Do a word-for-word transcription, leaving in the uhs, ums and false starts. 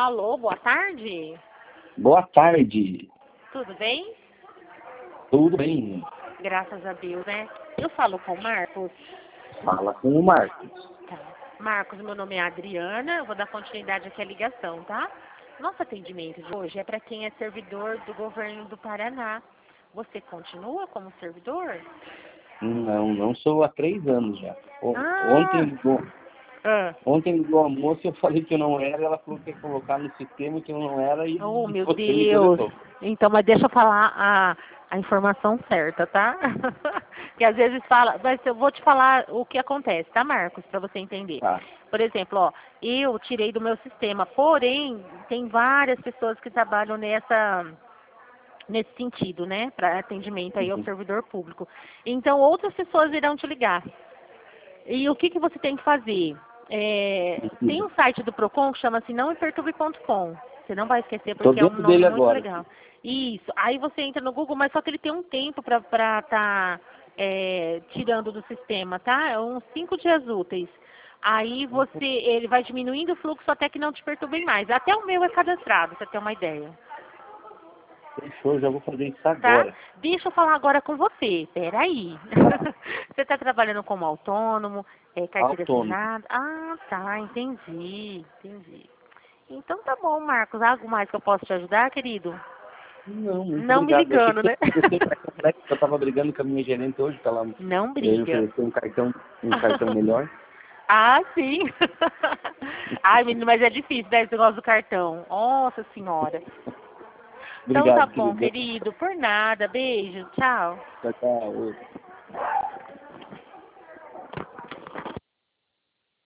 Alô, boa tarde. Boa tarde. Tudo bem? Tudo bem? Graças a Deus, né? Eu falo com o Marcos. Fala com o Marcos. Tá. Marcos, meu nome é Adriana, eu vou dar continuidade aqui à ligação, tá? Nosso atendimento de hoje é para quem é servidor do governo do Paraná. Você continua como servidor? Não, não sou há três anos já. O- Ah! Ontem ligou, Ah. ontem ligou a moça e eu falei que eu não era, ela falou que ia colocar no sistema que eu não era e Oh, meu você me Deus. deletou. Então, mas deixa eu falar a, a informação certa, tá? Que às vezes fala, mas eu vou te falar o que acontece, tá, Marcos? Para você entender. Tá. Por exemplo, ó, eu tirei do meu sistema, porém, tem várias pessoas que trabalham nessa, nesse sentido, né? Para atendimento aí ao Uhum. servidor público. Então, outras pessoas irão te ligar. E o que, que você tem que fazer? É, tem um site do Procon que chama-se não me perturbe ponto com. Você não vai esquecer Tô porque é um dentro nome dele muito agora. legal. Isso. Aí você entra no Google, mas só que ele tem um tempo para estar tá, é, tirando do sistema, tá? É uns cinco dias úteis. Aí você, ele vai diminuindo o fluxo até que não te perturbe mais. Até o meu é cadastrado, pra você ter uma ideia. Fechou, já vou fazer isso Tá? agora. Deixa eu falar agora com você. Peraí. Você está trabalhando como autônomo, é, carteira Autônomo. assinada? Ah, tá. Entendi. Entendi. Então tá bom, Marcos. Algo mais que eu posso te ajudar, querido? Não, muito Não me obrigado. Eu achei ligando, que né? eu estava brigando com a minha gerente hoje, que ela Não eh, briga. ofereceu um cartão, um cartão melhor. Ah, sim. Ai, menino, mas é difícil, né, esse negócio do cartão. Nossa senhora. Então tá Obrigado, bom, querido. querido. Por nada. Beijo. Tchau. Tchau, tchau.